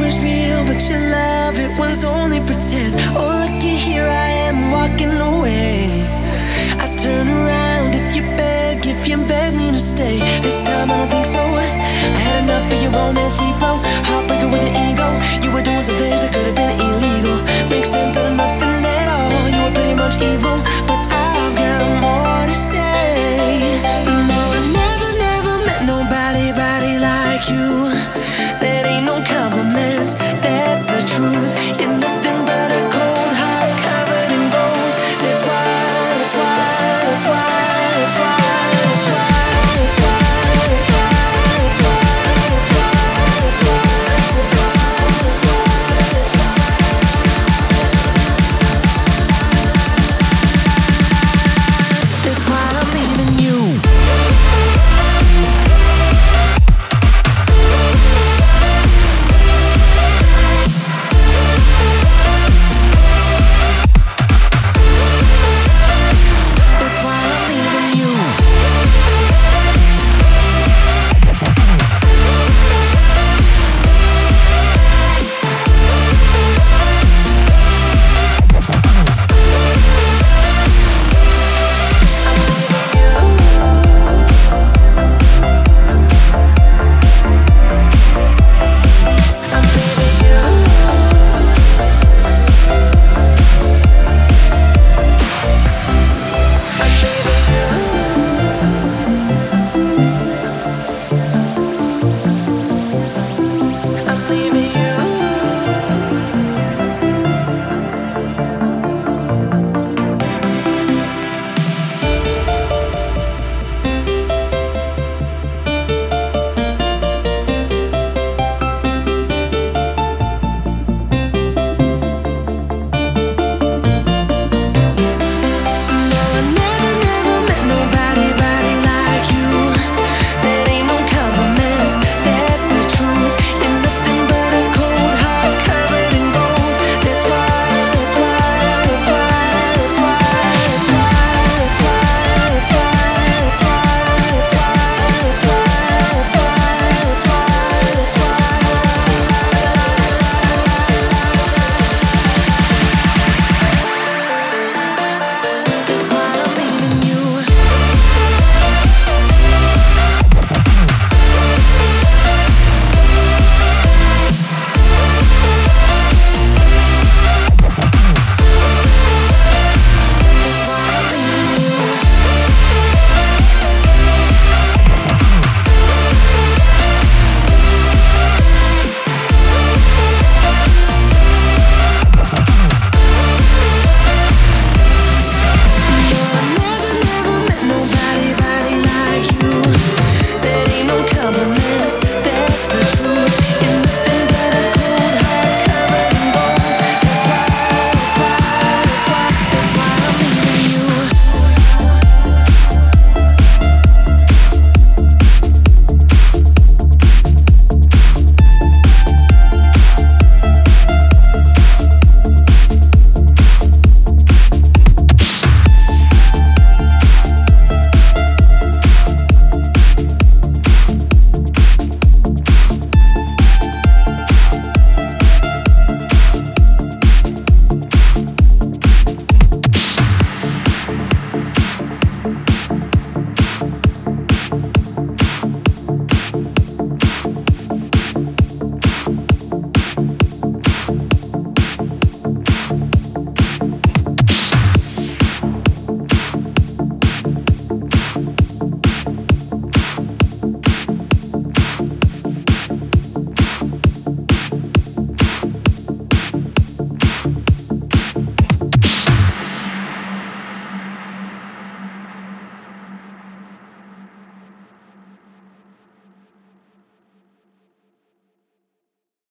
was real, but your love, it was only pretend. Oh, looky here, I am walking away. I turn around if you beg me to stay. This time I don't think so. I had enough of your romance, free flow. Heartbreaker with an ego. You were doing some things that could have been illegal. Makes sense out of nothing at all. You were pretty much evil, but I've got more to say. No, I never met nobody like you.